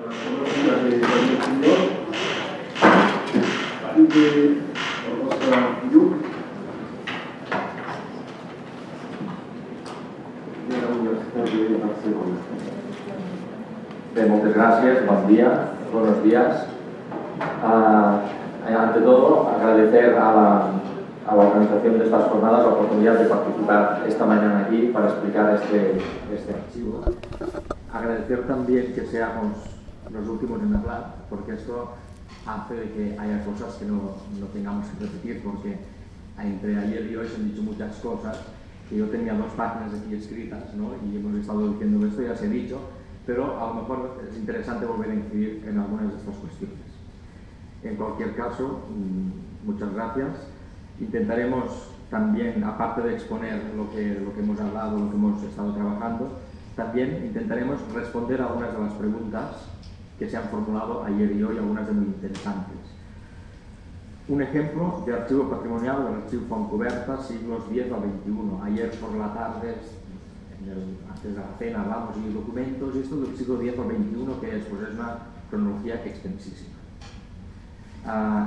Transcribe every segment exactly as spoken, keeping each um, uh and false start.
de dos mil veintidós, de la vostra Lluc, de la Universitat de Barcelona. Bien, muchas gracias, buen día, buenos días. Uh, ante todo, agradecer a la, a la organización de estas jornadas la oportunidad de participar esta mañana aquí para explicar este, este archivo. Agradecer también que seamos los últimos en hablar, porque esto hace de que haya cosas que no, no tengamos que repetir, porque entre ayer y hoy se han dicho muchas cosas, que yo tenía dos páginas aquí escritas, ¿no? Y hemos estado diciendo esto, ya se ha dicho, pero a lo mejor es interesante volver a incidir en algunas de estas cuestiones. En cualquier caso, muchas gracias. Intentaremos también, aparte de exponer lo que, lo que hemos hablado, lo que hemos estado trabajando, también intentaremos responder a algunas de las preguntas que se han formulado ayer y hoy, algunas de muy interesantes. Un ejemplo de archivo patrimonial del archivo Fontcuberta, siglos diez al veintiuno. Ayer por la tarde, en el, antes de la cena, hablamos de documentos, y esto del siglo diez al veintiuno, que es, pues es una cronología extensísima. Uh,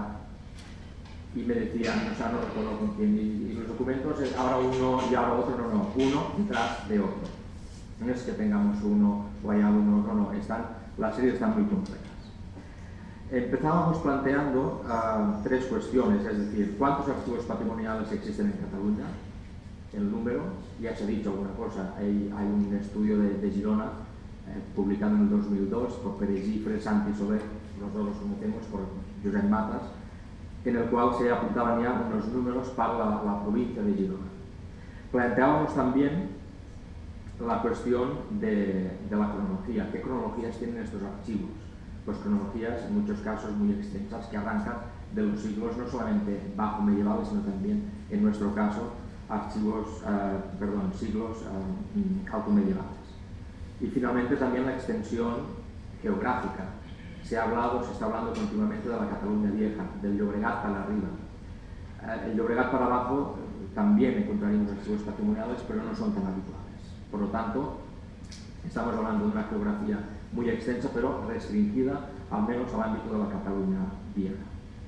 y me decían, o sea, no recuerdo con quién, y, y los documentos, es ahora uno y ahora otro, no, no, uno detrás de otro. No es que tengamos uno o haya uno, no, no, están, las series están muy complejas. Empezábamos planteando uh, tres cuestiones, es decir, ¿cuántos archivos patrimoniales existen en Cataluña? El número, ya se ha dicho alguna cosa, hay, hay un estudio de, de Girona eh, publicado en el dos mil dos por Pere Gifre, Santi Soler, los dos los conocemos, por Josep Matas, en el cual se apuntaban ya unos números para la, la provincia de Girona. Planteábamos también la cuestión de, de la cronología. ¿Qué cronologías tienen estos archivos? Pues cronologías, en muchos casos, muy extensas, que arrancan de los siglos no solamente bajo medievales, sino también, en nuestro caso, archivos, eh, perdón, siglos eh, altomedievales. Y finalmente también la extensión geográfica. Se ha hablado, se está hablando continuamente de la Cataluña vieja, del Llobregat para arriba. Eh, el Llobregat para abajo eh, también encontraríamos archivos patrimoniales, pero no son tan habituales. Por lo tanto, estamos hablando de una geografía muy extensa, pero restringida al menos al ámbito de la Cataluña vieja.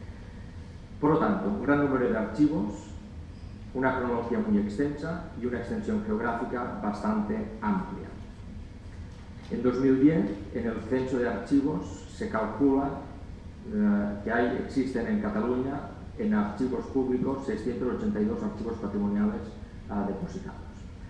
Por lo tanto, un gran número de archivos, una cronología muy extensa y una extensión geográfica bastante amplia. En dos mil diez, en el censo de archivos, se calcula eh, que hay, existen en Cataluña, en archivos públicos, seiscientos ochenta y dos archivos patrimoniales eh, depositados.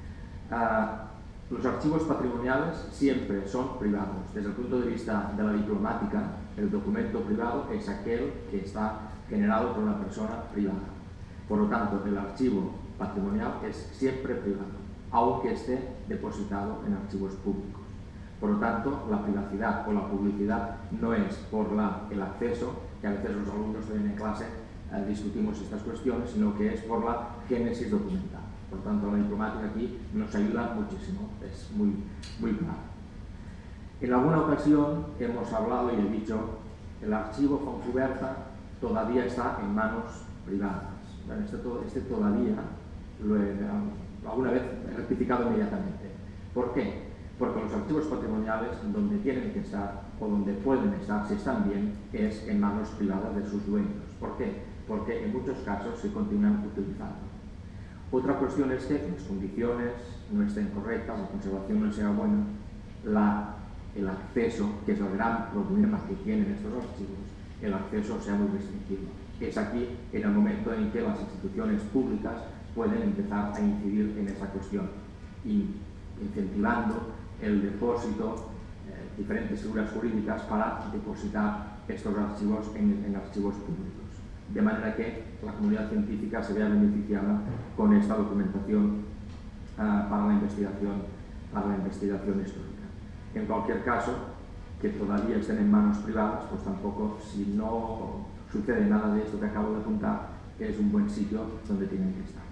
Uh, los archivos patrimoniales siempre son privados. Desde el punto de vista de la diplomática, el documento privado es aquel que está generado por una persona privada. Por lo tanto, el archivo patrimonial es siempre privado, aunque esté depositado en archivos públicos. Por lo tanto, la privacidad o la publicidad no es por la, el acceso, que a veces los alumnos también en clase eh, discutimos estas cuestiones, sino que es por la génesis documental. Por tanto, la diplomática aquí nos ayuda muchísimo, es muy, muy claro. En alguna ocasión hemos hablado y he dicho que el archivo Fontcuberta todavía está en manos privadas. Bueno, este, este todavía lo he, alguna vez he rectificado inmediatamente. ¿Por qué? Porque los archivos patrimoniales, donde tienen que estar o donde pueden estar, si están bien, es en manos privadas de sus dueños. ¿Por qué? Porque en muchos casos se continúan utilizando. Otra cuestión es que las condiciones no estén correctas, la conservación no sea buena, la, el acceso, que es el gran problema que tienen estos archivos, el acceso sea muy restringido. Es aquí en el momento en que las instituciones públicas pueden empezar a incidir en esa cuestión, y incentivando el depósito, eh, diferentes figuras jurídicas para depositar estos archivos en, en archivos públicos. De manera que la comunidad científica se vea beneficiada con esta documentación uh, para la investigación, para la investigación histórica. En cualquier caso, que todavía estén en manos privadas, pues tampoco, si no sucede nada de esto que acabo de apuntar, es un buen sitio donde tienen que estar.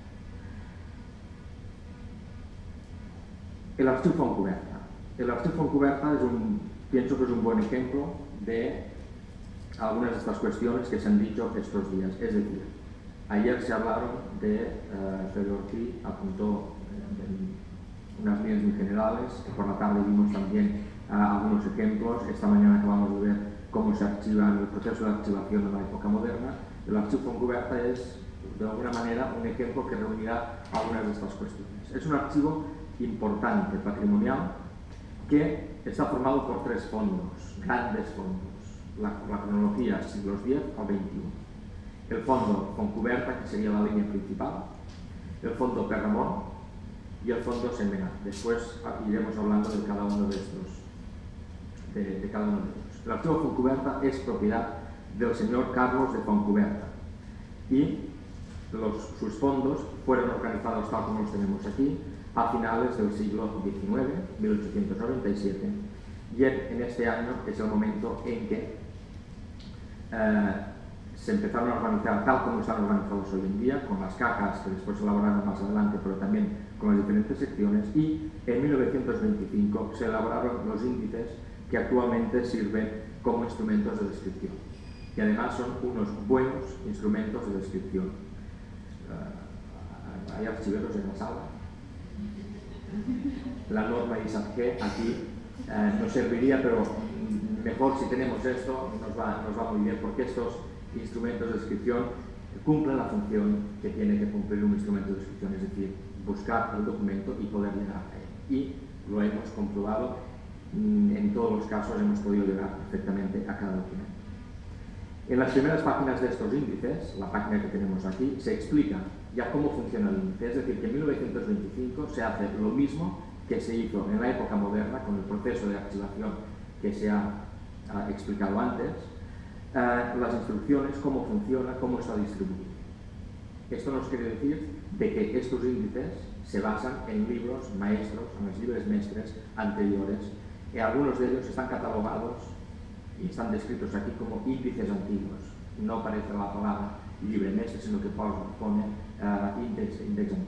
El archivo Fontcuberta. El archivo Fontcuberta es un, pienso que es un buen ejemplo de algunas de estas cuestiones que se han dicho estos días. Es decir, ayer se hablaron de, uh, Fede Ortiz apuntó eh, unas líneas muy generales, por la tarde vimos también uh, algunos ejemplos. Esta mañana acabamos de ver cómo se archiva el proceso de archivación de la época moderna. El archivo Fontcuberta es, de alguna manera, un ejemplo que reunirá algunas de estas cuestiones. Es un archivo importante, patrimonial, que está formado por tres fondos, grandes fondos. La, la cronología, siglos diez al veintiuno. El fondo Fontcuberta, que sería la línea principal, el fondo Perramón y el fondo Sentmenat. Después iremos hablando de cada uno de estos, de, de cada uno de ellos. El archivo Fontcuberta es propiedad del señor Carlos de Fontcuberta y los, sus fondos fueron organizados tal como los tenemos aquí a finales del siglo diecinueve, mil ochocientos noventa y siete, y en, en este año es el momento en que eh, se empezaron a organizar tal como están organizados hoy en día, con las cajas que después se elaboraron más adelante, pero también con las diferentes secciones, y en mil novecientos veinticinco se elaboraron los índices que actualmente sirven como instrumentos de descripción, y además son unos buenos instrumentos de descripción. Uh, hay archiveros en la sala. La norma I S A T G aquí uh, nos serviría, pero mejor si tenemos esto, nos va, nos va muy bien, porque estos instrumentos de descripción cumplen la función que tiene que cumplir un instrumento de descripción, es decir, buscar el documento y poder llegar a él. Y lo hemos comprobado, en todos los casos hemos podido llegar perfectamente a cada documento. En las primeras páginas de estos índices, la página que tenemos aquí, se explica ya cómo funciona el índice, es decir, que en mil novecientos veinticinco se hace lo mismo que se hizo en la época moderna con el proceso de archivación que se ha, ha explicado antes, uh, las instrucciones, cómo funciona, cómo está distribuido. Esto nos quiere decir de que estos índices se basan en libros maestros, en los libros mestres anteriores, y algunos de ellos están catalogados y están descritos aquí como índices antiguos. No aparece la palabra libre mestre, sino que pone uh, índices antiguos.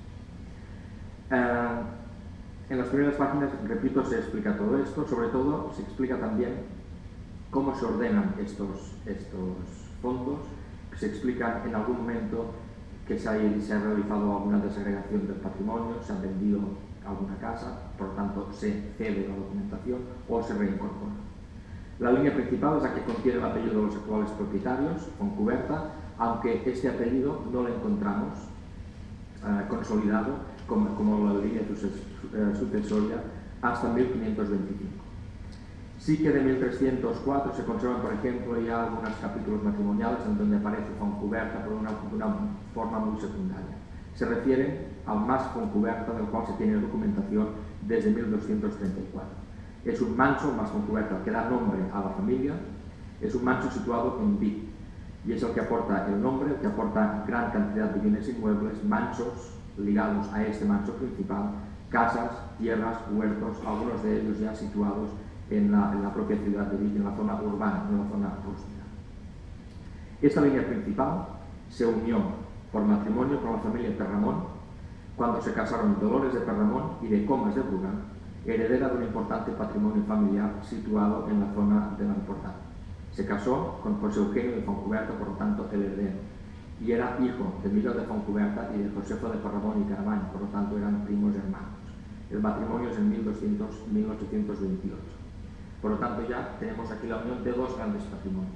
Uh, en las primeras páginas, repito, se explica todo esto, sobre todo se explica también cómo se ordenan estos, estos fondos, se explica en algún momento que se ha, se ha realizado alguna desagregación del patrimonio, se ha vendido alguna casa, por lo tanto se cede la documentación o se reincorpora. La línea principal es la que contiene el apellido de los actuales propietarios, Fontcuberta, aunque este apellido no lo encontramos eh, consolidado como, como la línea sucesoria hasta mil quinientos veinticinco. Sí que de mil trescientos cuatro se conservan, por ejemplo, ya algunos capítulos matrimoniales en donde aparece Fontcuberta por una, una forma muy secundaria. Se refiere al mas Fontcuberta, del cual se tiene documentación desde mil doscientos treinta y cuatro. Es un manso, mas Fontcuberta, que da nombre a la familia. Es un manso situado en Vic y es el que aporta el nombre, el que aporta gran cantidad de bienes inmuebles, mansos ligados a este manso principal, casas, tierras, huertos, algunos de ellos ya situados en la, en la propia ciudad de Vic, en la zona urbana, en la zona rústica. Esta línea principal se unió por matrimonio con la familia Perramón cuando se casaron Dolores de Perramón y de Comas de Brugan, heredera de un importante patrimonio familiar situado en la zona de la Importancia. Se casó con José Eugenio de Fontcuberta, por lo tanto el heredero, y era hijo de Miguel de Fontcuberta y de Josefo de Perramón y Caravaggio, por lo tanto eran primos hermanos. El matrimonio es en mil ochocientos veintiocho. Por lo tanto ya tenemos aquí la unión de dos grandes patrimonios.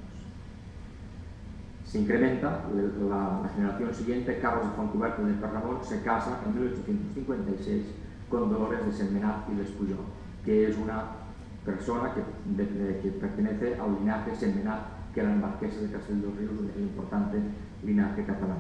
Se incrementa la, la generación siguiente. Carlos de Fontcuberta de Perramón se casa en mil ochocientos cincuenta y seis con Dolores de Sentmenat y Despujol, que es una persona que, de, de, que pertenece al linaje Sentmenat, que eran marqueses de Castelldorríos, un importante linaje catalán.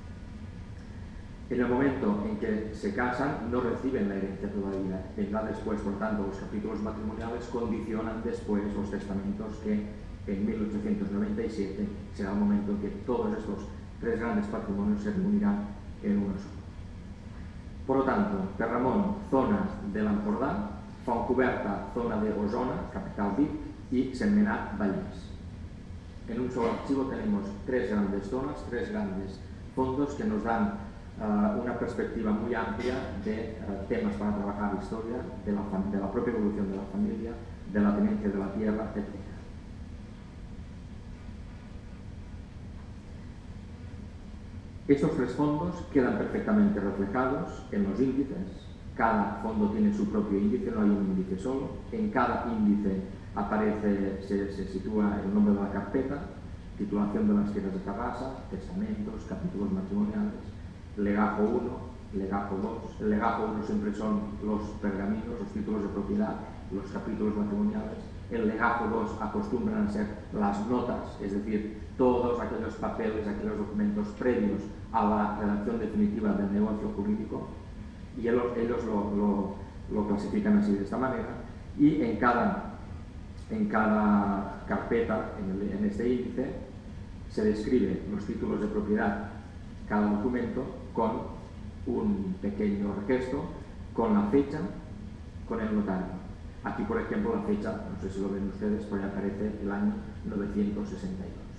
En el momento en que se casan, no reciben la herencia todavía, vendrá después, por tanto, los capítulos matrimoniales condicionan después los testamentos que en mil ochocientos noventa y siete será el momento en que todos estos tres grandes patrimonios se reunirán en uno solo. Por lo tanto, Perramón, zonas de l'Empordà, Fontcuberta, zona de Osona, capital Vic, y Sentmenat, Vallès. En un solo archivo tenemos tres grandes zonas, tres grandes fondos que nos dan uh, una perspectiva muy amplia de uh, temas para trabajar historia, de la, de la propia evolución de la familia, de la tenencia de la tierra, etcétera. Estos tres fondos quedan perfectamente reflejados en los índices cada fondo tiene su propio índice, no hay un índice solo. En cada índice aparece, se, se sitúa el nombre de la carpeta, titulación de las tierras de Tarrasa, testamentos, capítulos matrimoniales, legajo uno, legajo dos. El legajo uno siempre son los pergaminos, los títulos de propiedad, los capítulos matrimoniales. El legajo dos acostumbran a ser las notas, es decir, todos aquellos papeles, aquellos documentos previos a la redacción definitiva del negocio jurídico, y ellos, ellos lo, lo, lo clasifican así, de esta manera. Y en cada, en cada carpeta, en, el, en este índice, se describe los títulos de propiedad, cada documento, con un pequeño registro, con la fecha, con el notario. Aquí, por ejemplo, la fecha, no sé si lo ven ustedes, pero ya aparece el año novecientos sesenta y dos.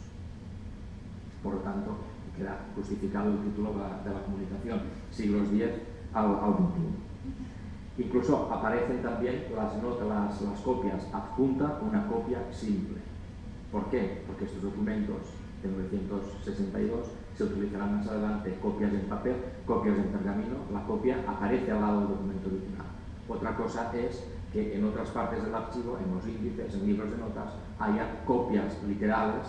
Por lo tanto, queda justificado el título de la, de la comunicación, siglos diez al, al veintiuno. Incluso aparecen también las, notas, las, las copias adjunta, una copia simple. ¿Por qué? Porque estos documentos de novecientos sesenta y dos se utilizarán más adelante copias en papel, copias en pergamino. La copia aparece al lado del documento original. Otra cosa es que en otras partes del archivo, en los índices, en libros de notas, haya copias literales,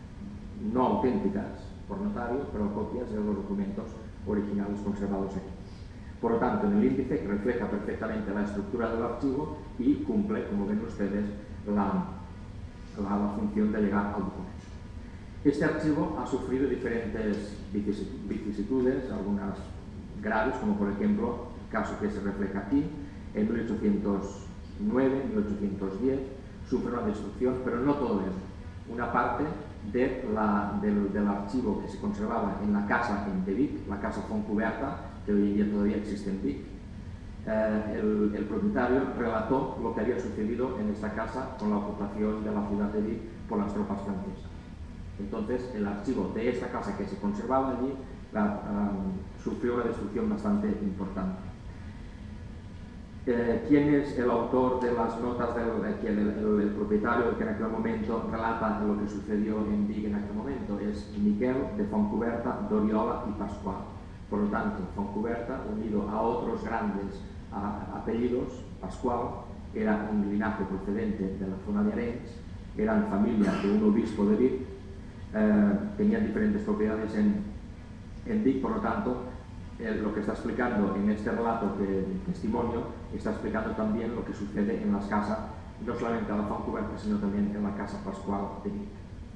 no auténticas por notario, pero copias de los documentos originales conservados aquí. Por lo tanto, en el índice refleja perfectamente la estructura del archivo y cumple, como ven ustedes, la, la, la función de llegar al documento. Este archivo ha sufrido diferentes vicisitudes, algunas graves, como por ejemplo el caso que se refleja aquí. En mil ochocientos nueve, mil ochocientos diez sufre una destrucción, pero no todo eso. Una parte de la, del, del archivo que se conservaba en la casa en Vic, la casa Fontcuberta, que hoy en día todavía existe en Vic. Eh, el, el propietario relató lo que había sucedido en esta casa con la ocupación de la ciudad de Vic por las tropas francesas. Entonces, el archivo de esta casa que se conservaba allí la, um, sufrió una destrucción bastante importante. Eh, ¿Quién es el autor de las notas del de, el, el, el propietario que en aquel momento relata lo que sucedió en Vic en aquel momento? Es Miquel de Fontcuberta, d'Oriola y Pascual. Por lo tanto, Fontcuberta, unido a otros grandes a, apellidos, Pascual era un linaje procedente de la zona de Arenys, eran familia de un obispo de Vic, eh, tenían diferentes propiedades en, en Vic, por lo tanto, eh, lo que está explicando en este relato de testimonio está explicando también lo que sucede en las casas, no solamente a la Fontcuberta, sino también en la casa Pascual de Vic.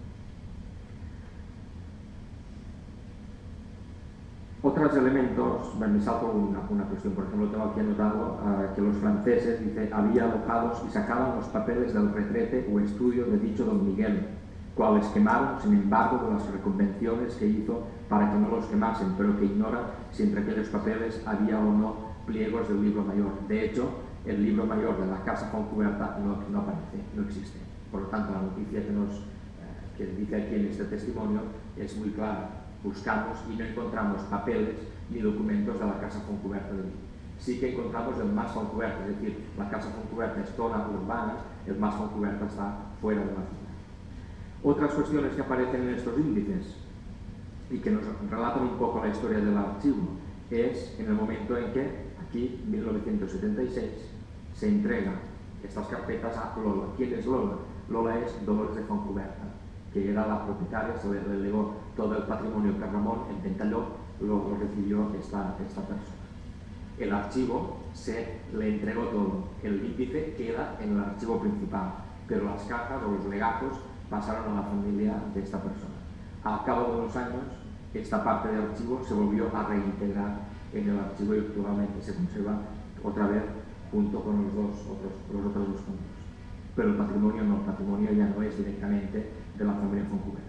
Otros elementos, bueno, me salto una, una cuestión, por ejemplo, tengo aquí anotado uh, que los franceses, dice, había alojados y sacaban los papeles del retrete o estudio de dicho don Miguel, cuales quemaron, sin embargo, de las reconvenciones que hizo para que no los quemasen, pero que ignora si entre aquellos papeles había o no pliegos del libro mayor. De hecho, el libro mayor de la casa Fontcuberta no, no aparece, no existe. Por lo tanto, la noticia que, nos, eh, que dice aquí en este testimonio es muy clara. Buscamos y no encontramos papeles ni documentos de la casa Fontcuberta de Vic. Sí que encontramos el Mas Fontcuberta, es decir, la casa Fontcuberta es zona urbana, el Mas Fontcuberta está fuera de la ciudad. Otras cuestiones que aparecen en estos índices y que nos relatan un poco la historia del archivo es en el momento en que, aquí, en mil novecientos setenta y seis, se entregan estas carpetas a Lola. ¿Quién es Lola? Lola es Dolores de Fontcuberta, que era la propietaria, se le relegó todo el patrimonio que Ramón en Ventalló lo, lo recibió esta, esta persona. El archivo se le entregó todo, el índice queda en el archivo principal, pero las cajas o los legajos pasaron a la familia de esta persona. Al cabo de unos años, esta parte del archivo se volvió a reintegrar en el archivo y actualmente se conserva otra vez junto con los, dos otros, los otros dos fondos. Pero el patrimonio no, el patrimonio ya no es directamente de la familia Fontcuberta.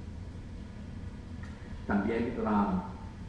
También la,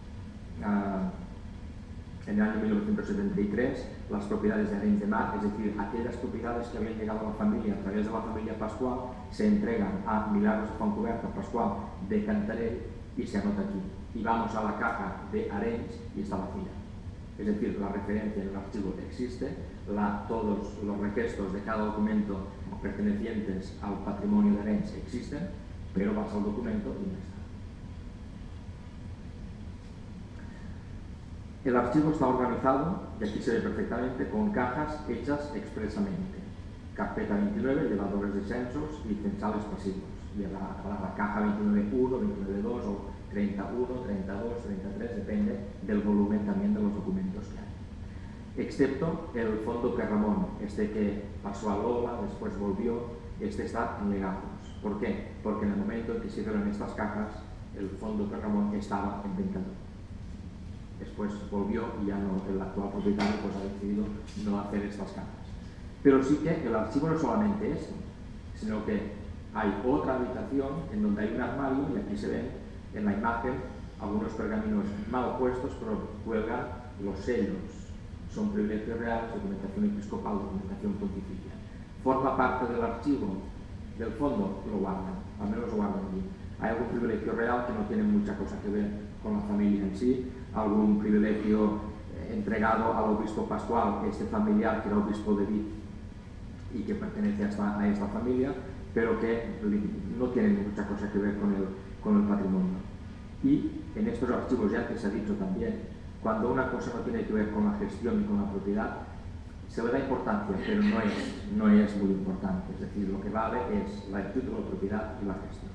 uh, en el año mil novecientos setenta y tres las propiedades de Arenys de Mar, es decir, aquellas propiedades que habían llegado a la familia a través de la familia Pascual, se entregan a Milagros de Fontcuberta, Pascual de Cantarell y se anota aquí. Y vamos a la caja de Arenys y está vacía. Es decir, la referencia en el archivo existe, la, todos los registros de cada documento pertenecientes al patrimonio de Arenys existen, pero vas al documento y no está. El archivo está organizado, y aquí se ve perfectamente, con cajas hechas expresamente. Carpeta veintinueve, llevadores de censos y censales pasivos. Lleva la, la caja veintinueve punto uno, veintinueve punto dos o treinta punto uno, treinta punto dos, treinta punto tres, depende del volumen también de los documentos que hay. Excepto el fondo Perramón, este que pasó a Lola, después volvió, este está en legados. ¿Por qué? Porque en el momento en que se hicieron estas cajas, el fondo Perramón estaba en venta. Después volvió y ya no, el actual propietario pues ha decidido no hacer estas cajas. Pero sí que el archivo no es solamente eso, sino que hay otra habitación en donde hay un armario y aquí se ven en la imagen algunos pergaminos mal puestos, pero cuelgan los sellos. Son privilegios reales, documentación episcopal, documentación pontificia. Forma parte del archivo, del fondo, lo guardan, al menos lo guardan allí. Hay algún privilegio real que no tiene mucha cosa que ver con la familia en sí, algún privilegio eh, entregado al obispo Pascual, este familiar que era obispo de Vic y que pertenece a esta, a esta familia, pero que no tiene mucha cosa que ver con el, con el patrimonio. Y en estos archivos, ya que se ha dicho también, cuando una cosa no tiene que ver con la gestión y con la propiedad, se le da importancia, pero no es, no es muy importante. Es decir, lo que vale es el título de propiedad y la gestión.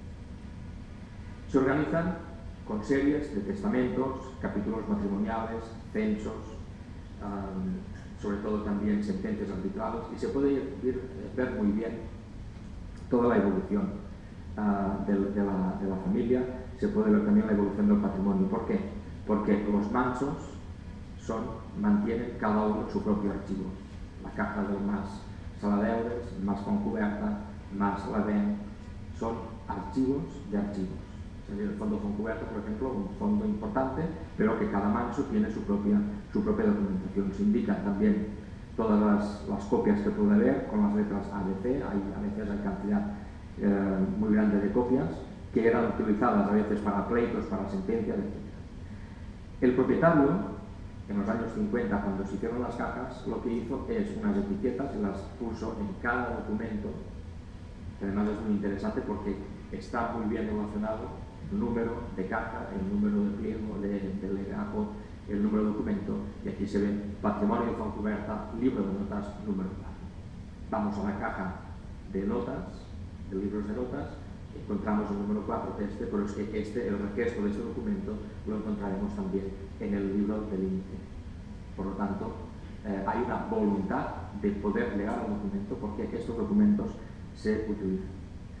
Se organizan con series de testamentos, capítulos matrimoniales, censos, um, sobre todo también sentencias arbitrales, y se puede ir, ir, ver muy bien toda la evolución uh, de, de, la, de la familia. Se puede ver también la evolución del patrimonio. ¿Por qué? Porque los mansos son, mantienen cada uno su propio archivo. La caja del Mas Saladeures, Mas Fontcuberta, Mas Lavén, son archivos de archivos. Es decir, el fondo Fontcuberta, por ejemplo, un fondo importante, pero que cada manso tiene su propia, su propia documentación. Se indican también todas las, las copias que puede haber con las letras A B C. Hay, a veces hay cantidad eh, muy grande de copias que eran utilizadas a veces para pleitos, para sentencias, etcétera. El propietario, en los años cincuenta, cuando se hicieron las cajas, lo que hizo es unas etiquetas y las puso en cada documento, que además es muy interesante porque está muy bien relacionado el número de caja, el número de pliego, de, de legajo, el número de documento, y aquí se ve patrimonio de Fontcuberta, libro de notas, número cuatro. Vamos a la caja de notas, de libros de notas, encontramos el número cuatro de este, pero es que este, el requesto de este documento lo encontraremos también en el libro del índice. Por lo tanto, eh, hay una voluntad de poder leer el documento porque estos documentos se utilizan.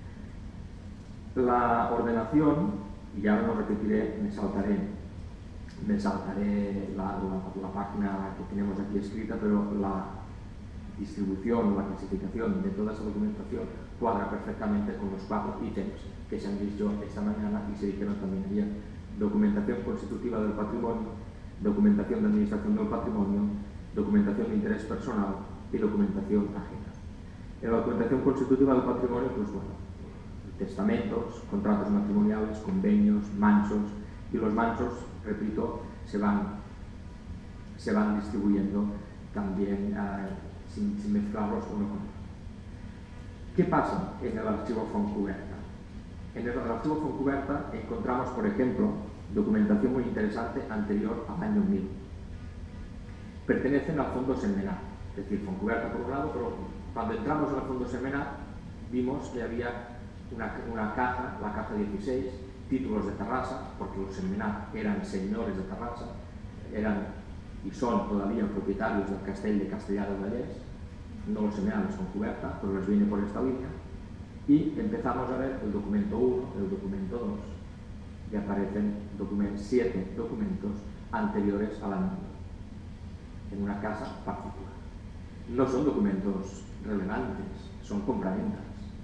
La ordenación, y ahora no repetiré, me saltaré, me saltaré la, la, la página que tenemos aquí escrita, pero la distribución, la clasificación de toda esa documentación cuadra perfectamente con los cuatro ítems que se han visto esta mañana y se dijeron también ayer: documentación constitutiva del patrimonio, documentación de administración del patrimonio, documentación de interés personal y documentación ajena. En la documentación constitutiva del patrimonio, pues bueno, testamentos, contratos matrimoniales, convenios, mansos, y los mansos, repito, se van, se van distribuyendo también eh, sin, sin mezclarlos uno con otro. ¿Qué pasa en el archivo Fontcuberta? En el archivo Fontcuberta encontramos, por ejemplo, documentación muy interesante anterior al año mil. Pertenecen al fondo Sentmenat, es decir, Fontcuberta por un lado, pero cuando entramos en el fondo Sentmenat vimos que había una, una caja, la caja dieciséis, títulos de Terrassa, porque los Sentmenat eran señores de Terrassa, eran y son todavía propietarios del castell de Castellar del Vallès, no los Sentmenat, los Fontcuberta, pero les viene por esta línea, y empezamos a ver el documento uno, el documento dos, y aparecen document, siete documentos anteriores al año en una casa particular. No son documentos relevantes, son compraventas.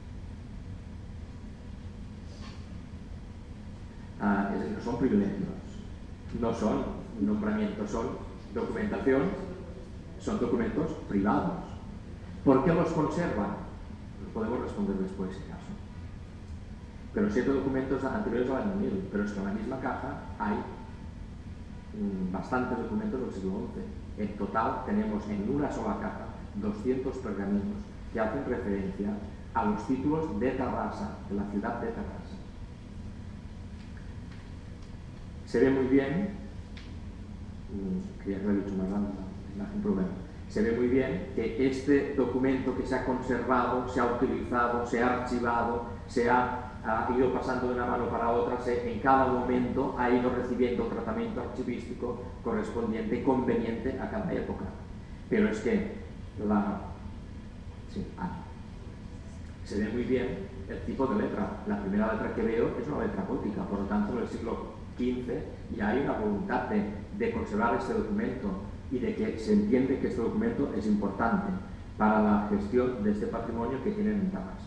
Ah, es decir, no son privilegios, no son nombramientos, son documentación, son documentos privados. ¿Por qué los conservan? Lo podemos responder después, si acaso. Pero siete documentos anteriores al año mil, pero es que en la misma caja hay mmm, bastantes documentos del siglo once. En total tenemos en una sola caja doscientos pergaminos que hacen referencia a los títulos de Terrassa, de la ciudad de Terrassa. Se ve muy bien que ya lo he dicho más antes, la imagen problema. Se ve muy bien que este documento que se ha conservado, se ha utilizado, se ha archivado, se ha, ha ido pasando de una mano para otra, se, en cada momento ha ido recibiendo un tratamiento archivístico correspondiente, conveniente a cada época. Pero es que la, sí, ah, se ve muy bien el tipo de letra. La primera letra que veo es una letra gótica, por lo tanto en el siglo quince ya hay una voluntad de, de conservar este documento y de que se entiende que este documento es importante para la gestión de este patrimonio que tienen en Tarrasa.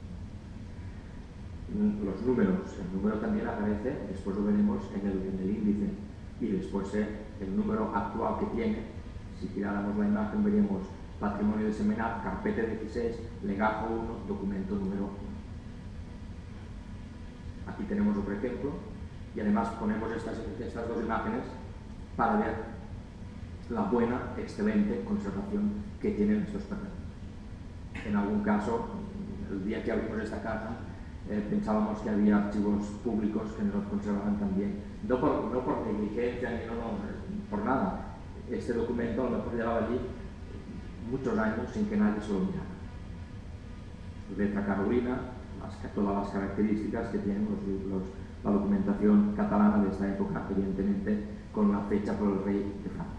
Los números, el número también aparece, después lo veremos en el, en el índice, y después eh, el número actual que tiene. Si tiráramos la imagen veríamos patrimonio de Semenat, carpeta dieciséis, legajo uno, documento número uno. Aquí tenemos otro ejemplo y además ponemos estas, estas dos imágenes para ver la buena, excelente conservación que tienen estos perros. En algún caso, el día que abrimos esta caja, eh, pensábamos que había archivos públicos que no los conservaban tan bien. No por, no por negligencia ni no, no, por nada. Este documento a lo mejor llevaba allí muchos años sin que nadie se lo mirara. Letra carolina, las, todas las características que tienen los, los, la documentación catalana de esta época, evidentemente con la fecha por el rey de Francia.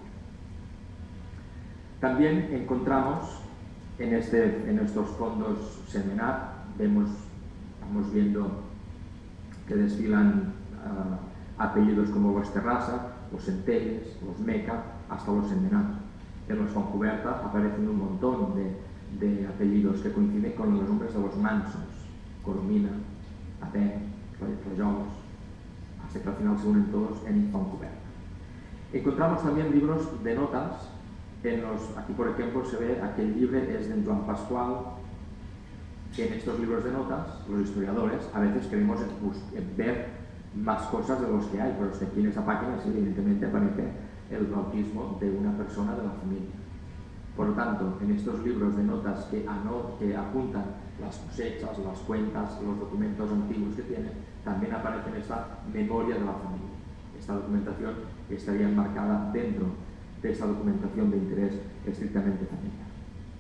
También encontramos en, este, en estos fondos Semenat, vemos, vamos viendo que desfilan uh, apellidos como los Terrassa, los Centelles, los Meca, hasta los Semenat. En los Fontcuberta aparecen un montón de, de apellidos que coinciden con los nombres de los mansos, Colomina, Aten, Rajols, hasta que al final se unen todos en Fontcuberta. Encontramos también libros de notas. En los, aquí, por ejemplo, se ve aquel libro es de Joan Pascual. En estos libros de notas, los historiadores a veces queremos ver más cosas de los que hay, pero es que aquí en esa página sí, evidentemente aparece el bautismo de una persona de la familia. Por lo tanto, en estos libros de notas que, anot, que apuntan las cosechas, las cuentas, los documentos antiguos que tienen, también aparece esta memoria de la familia. Esta documentación estaría enmarcada dentro de esta documentación de interés estrictamente familiar.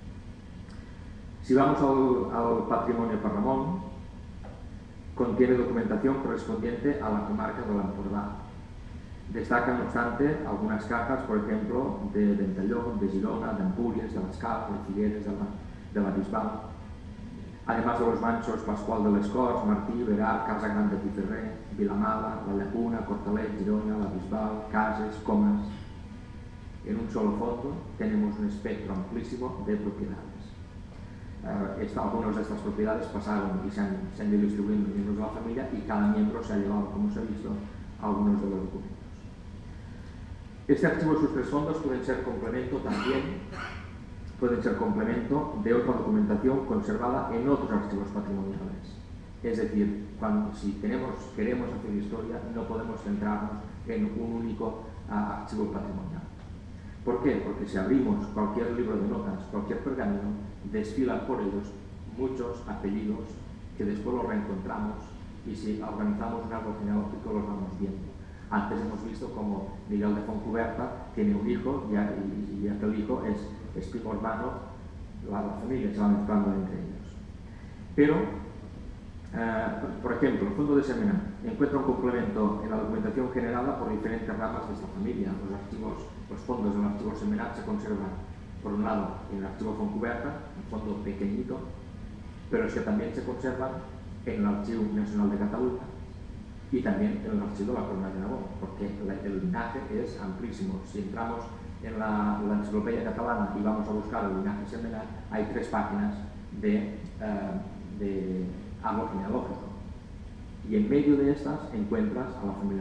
Si vamos al, al patrimonio Parramón, contiene documentación correspondiente a la comarca de l'Empordà. Destacan, no obstante, algunas cajas, por ejemplo, de Ventalló, de Girona, de Empúries, de l'Escala, de Figueres, de la, de la Bisbal. Además de los mansos Pascual de les Corts, Martí, Verar, Casa Gran de Piferrer, Vilamala, La Llacuna, Cortalet, Girona, La Bisbal, Cases, Comas. En un solo fondo tenemos un espectro amplísimo de propiedades. Uh, esta, algunas de estas propiedades pasaron y se han, se han ido distribuyendo miembros de la familia y cada miembro se ha llevado, como se ha visto, algunos de los documentos. Este archivo de sus tres fondos pueden ser complemento también, pueden ser complemento de otra documentación conservada en otros archivos patrimoniales. Es decir, cuando, si tenemos, queremos hacer historia, no podemos centrarnos en un único uh, archivo patrimonial. ¿Por qué? Porque si abrimos cualquier libro de notas, cualquier pergamino, desfilan por ellos muchos apellidos que después los reencontramos y si organizamos un árbol genealógico los vamos viendo. Antes hemos visto como Miguel de Fontcuberta tiene un hijo y, y, y aquel hijo es, es primo hermano, la, la familia se va mezclando entre ellos. Pero, eh, por ejemplo, el fondo de Semenat encuentra un complemento en la documentación generada por diferentes ramas de esta familia. Los archivos, los fondos del archivo Semenat se conservan, por un lado, en el archivo Fontcuberta, un fondo pequeñito, pero es que también se conservan en el Archivo Nacional de Cataluña y también en el archivo de la Corona de Aragón, porque el linaje es amplísimo. Si entramos en la, la enciclopedia catalana y vamos a buscar el linaje Semenat, hay tres páginas de, uh, de árbol genealógico. Y en medio de estas encuentras a la familia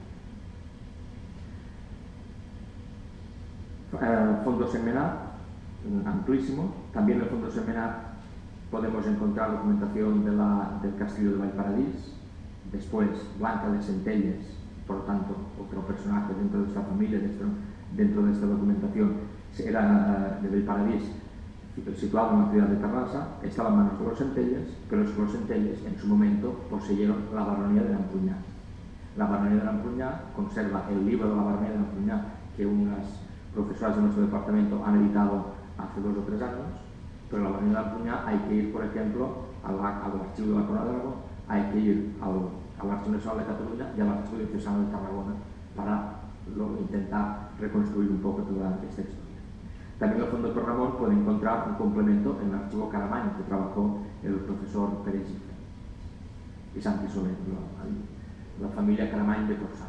Fontcuberta. Uh, fondo Semenat, amplísimo. También en el fondo Semenat podemos encontrar documentación de la, del castillo de Vallparadís. Después, Blanca de Centelles, por lo tanto, otro personaje dentro de esta familia, dentro, dentro de esta documentación, era de Vallparadís, situado en la ciudad de Tarrasa, estaba en manos de los Centelles, pero los Centelles en su momento poseyeron la baronía de l'Empuñat. La baronía de l'Empuñat conserva el libro de la baronía de l'Empuñat que unas profesoras de nuestro departamento han editado hace dos o tres años, pero la Avenida de Artuña hay que ir, por ejemplo, al, al Archivo de la Corona de Aragón, hay que ir al, al Archivo Nacional de Cataluña y al Archivo Diocesano de Tarragona para lo, intentar reconstruir un poco toda esta historia. También en el Fondo de Torramón puede encontrar un complemento en el Archivo Caramany, que trabajó el profesor Pérez y Santi Soler, la, la familia Caramany de Torsá.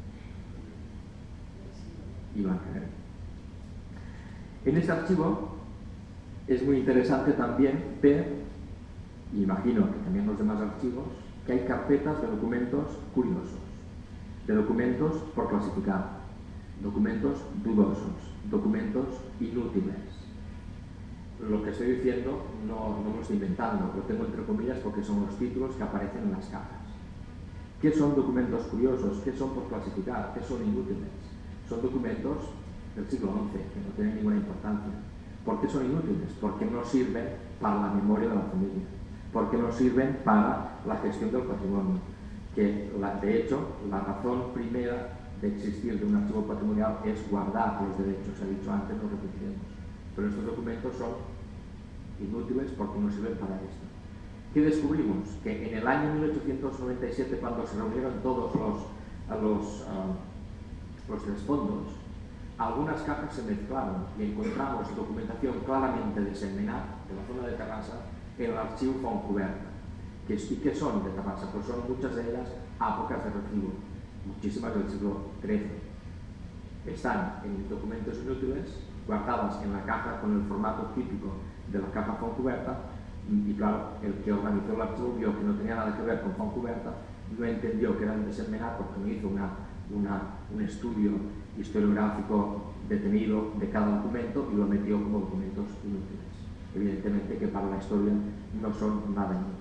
Y Blancaner. En este archivo es muy interesante también ver, y imagino que también en los demás archivos, que hay carpetas de documentos curiosos, de documentos por clasificar, documentos dudosos, documentos inútiles. Lo que estoy diciendo no, no lo estoy inventando, lo tengo entre comillas porque son los títulos que aparecen en las cajas. ¿Qué son documentos curiosos? ¿Qué son por clasificar? ¿Qué son inútiles? Son documentos del siglo once, que no tienen ninguna importancia. ¿Por qué son inútiles? Porque no sirven para la memoria de la familia, porque no sirven para la gestión del patrimonio, que la, de hecho la razón primera de existir de un archivo patrimonial es guardar los derechos, se ha dicho antes, no repetiremos, pero estos documentos son inútiles porque no sirven para esto. ¿Qué descubrimos? Que en el año mil ochocientos noventa y siete, cuando se reunieron todos los, los, uh, los tres fondos, algunas cajas se mezclaron y encontramos documentación claramente de Sentmenat, de la zona de Terrassa, en el archivo Fontcuberta. ¿Y qué son de Terrassa? Pues son muchas de ellas épocas de recibo, muchísimas del siglo trece. Están en documentos inútiles, guardadas en la caja con el formato típico de la caja Fontcuberta, y claro, el que organizó el archivo vio que no tenía nada que ver con Fontcuberta, no entendió que eran de Sentmenat porque no hizo una, una, un estudio historiográfico detenido de cada documento y lo metió como documentos inútiles. Evidentemente que para la historia no son nada inútiles.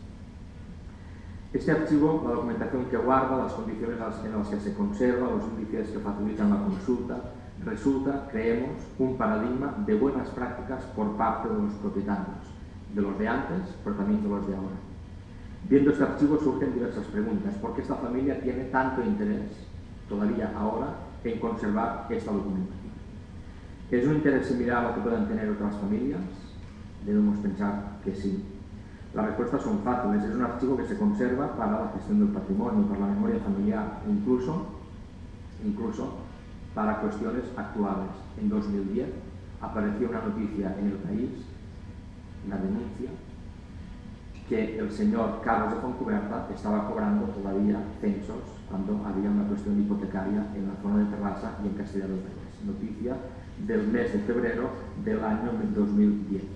Este archivo, la documentación que guarda, las condiciones en las que se conserva, los índices que facilitan la consulta, resulta, creemos, un paradigma de buenas prácticas por parte de los propietarios, de los de antes, pero también de los de ahora. Viendo este archivo surgen diversas preguntas. ¿Por qué esta familia tiene tanto interés, todavía ahora, en conservar esta documentación? ¿Es un interés similar a lo que puedan tener otras familias? Debemos pensar que sí. Las respuestas son fáciles. Es un archivo que se conserva para la gestión del patrimonio, para la memoria familiar, incluso, incluso para cuestiones actuales. En dos mil diez apareció una noticia en El País, una denuncia, que el señor Carlos de Fontcuberta estaba cobrando todavía censos cuando había una cuestión hipotecaria en la zona de Terrassa y en Castellar del Vallès. Noticia del mes de febrero del año dos mil diez.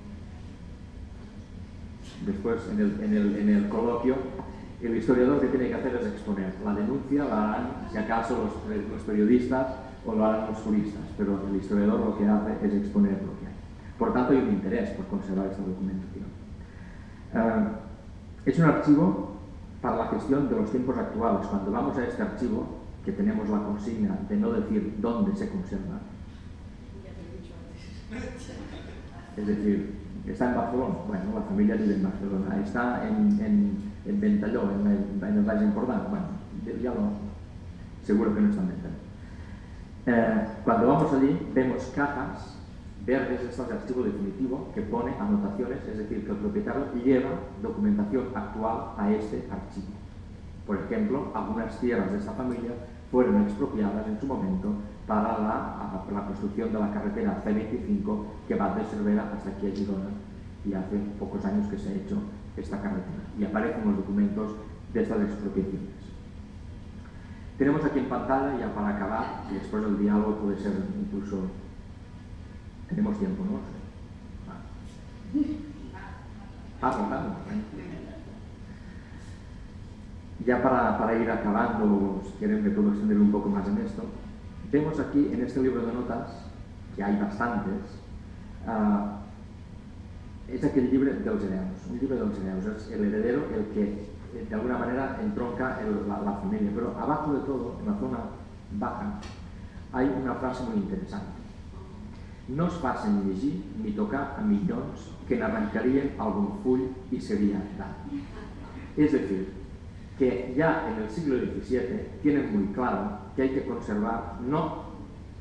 Después, en el, en el, en el coloquio, el historiador que tiene que hacer es exponer. La denuncia la harán, si acaso, los, los periodistas o lo harán los juristas, pero el historiador lo que hace es exponer lo que hay. Por tanto, hay un interés por conservar esta documentación. Uh, es un archivo para la gestión de los tiempos actuales. Cuando vamos a este archivo, que tenemos la consigna de no decir dónde se conserva, es decir, está en Barcelona, bueno, la familia vive en Barcelona, está en, en, en Ventalló, en el, en el Valle Empordà, bueno, ya lo, seguro que no está en Ventalló. Eh, cuando vamos allí, vemos cajas verdes, estas de archivo definitivo, que pone anotaciones, es decir, que el propietario lleva documentación actual a este archivo. Por ejemplo, algunas tierras de esta familia fueron expropiadas en su momento para la, la construcción de la carretera C veinticinco que va de Cervera hasta aquí a Girona, y hace pocos años que se ha hecho esta carretera, y aparecen los documentos de estas expropiaciones. Tenemos aquí en pantalla, ya para acabar, y después el diálogo puede ser incluso... Tenemos tiempo, ¿no? Ah, contamos. Ya para, para ir acabando, si quieren me puedo extender un poco más en esto, vemos aquí en este libro de notas, que hay bastantes, uh, es aquel libro de los herederos, un libro de los herederos, es el heredero el que de alguna manera entronca el, la, la familia, pero abajo de todo, en la zona baja, hay una frase muy interesante. No es facin llegir ni tocar a millons que n'arrancarien algún full y sería daño. Es decir, que ya en el siglo diecisiete tienen muy claro que hay que conservar no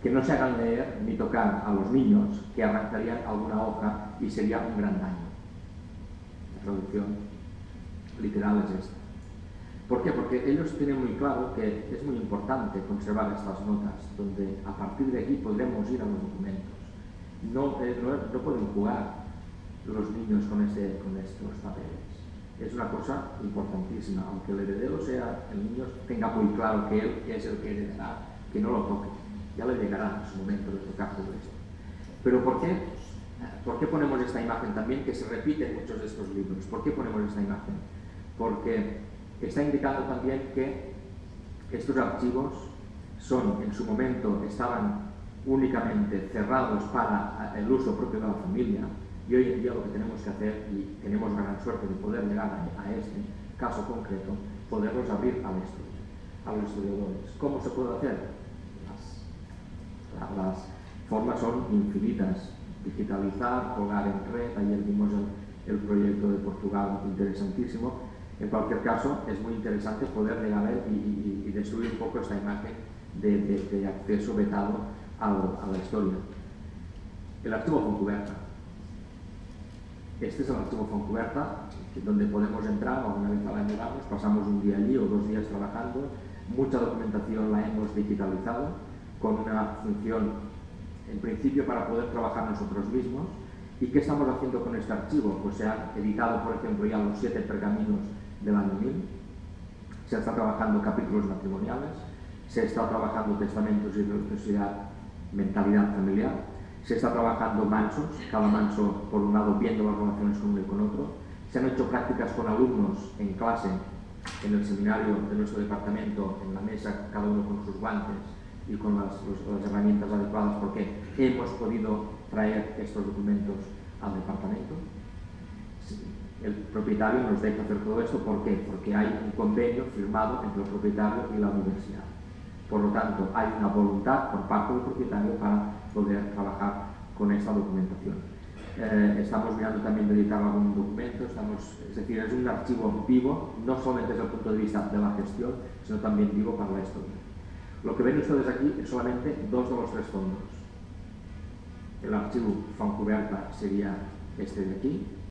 que no se hagan leer ni tocar a los niños, que arrancarían alguna hoja y sería un gran daño. La traducción literal es esta. ¿Por qué? Porque ellos tienen muy claro que es muy importante conservar estas notas, donde a partir de aquí podremos ir a los documentos. No, eh, no, no pueden jugar los niños con, este, con estos papeles. Es una cosa importantísima, aunque el heredero sea el niño, tenga muy claro que él es el que heredará, que no lo toque. Ya le llegará su momento de tocar todo esto. Pero ¿por qué? ¿Por qué ponemos esta imagen también que se repite en muchos de estos libros? ¿Por qué ponemos esta imagen? Porque está indicando también que estos archivos son, en su momento, estaban únicamente cerrados para el uso propio de la familia, y hoy en día lo que tenemos que hacer, y tenemos gran suerte de poder llegar a, a este caso concreto, poderlos abrir a los, a los estudiadores. ¿Cómo se puede hacer? Las, las formas son infinitas. Digitalizar, colgar en red, ayer vimos el, el proyecto de Portugal, interesantísimo. En cualquier caso, es muy interesante poder llegar a él y, y, y destruir un poco esta imagen de, de, de acceso vetado a, a la historia. El archivo Fontcuberta. Este es el archivo Fontcuberta, donde podemos entrar, alguna vez al año vamos, pasamos un día allí o dos días trabajando. Mucha documentación la hemos digitalizado con una función, en principio, para poder trabajar nosotros mismos. ¿Y qué estamos haciendo con este archivo? Pues se han editado, por ejemplo, ya los siete pergaminos del año mil, se está trabajando capítulos matrimoniales, se está trabajando testamentos y religiosidad, mentalidad familiar, se está trabajando mansos, cada manso por un lado viendo las relaciones con uno y con otro, se han hecho prácticas con alumnos en clase, en el seminario de nuestro departamento, en la mesa, cada uno con sus guantes y con las, los, las herramientas adecuadas, porque hemos podido traer estos documentos al departamento. El propietario nos deja hacer todo esto. ¿Por qué? Porque hay un convenio firmado entre el propietario y la universidad. Por lo tanto, hay una voluntad por parte del propietario para poder trabajar con esta documentación. Eh, estamos mirando también de editar algún documento, estamos, es decir, es un archivo vivo, no solamente desde el punto de vista de la gestión, sino también vivo para la historia. Lo que ven ustedes aquí es solamente dos de los tres fondos. El archivo Fontcuberta sería este de aquí,